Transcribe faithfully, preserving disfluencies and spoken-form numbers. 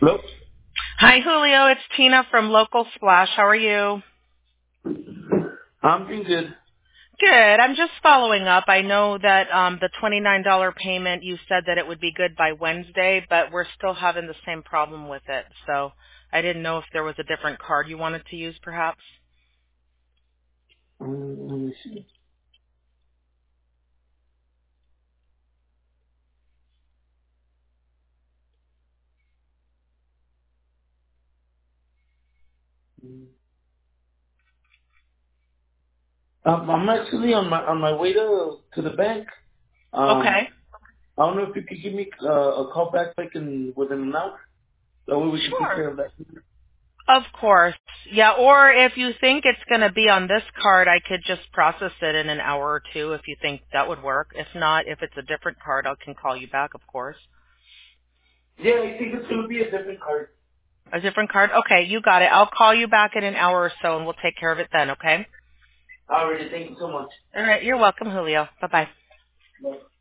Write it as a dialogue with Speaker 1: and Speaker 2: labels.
Speaker 1: Hello?
Speaker 2: Hi, Julio. It's Tina from Local Splash. How are you?
Speaker 1: I'm doing good.
Speaker 2: Good. I'm just following up. I know that um, the twenty-nine dollars payment, you said that it would be good by Wednesday, but we're still having the same problem with it. So I didn't know if there was a different card you wanted to use, perhaps.
Speaker 1: Um, let me see. Um, I'm actually on my on my way to to the bank. Um,
Speaker 2: Okay.
Speaker 1: I don't know if you could give me uh, a call back like in within an hour. That way we can take
Speaker 2: Sure.
Speaker 1: care of that.
Speaker 2: Of course. Yeah, or if you think it's going to be on this card, I could just process it in an hour or two if you think that would work. If not, if it's a different card, I can call you back, of course.
Speaker 1: Yeah, I think it's gonna be a different card.
Speaker 2: A different card? Okay, you got it. I'll call you back in an hour or so, and we'll take care of it then, okay?
Speaker 1: Alrighty, thank you so much.
Speaker 2: All right, you're welcome, Julio. Bye-bye.
Speaker 1: Bye.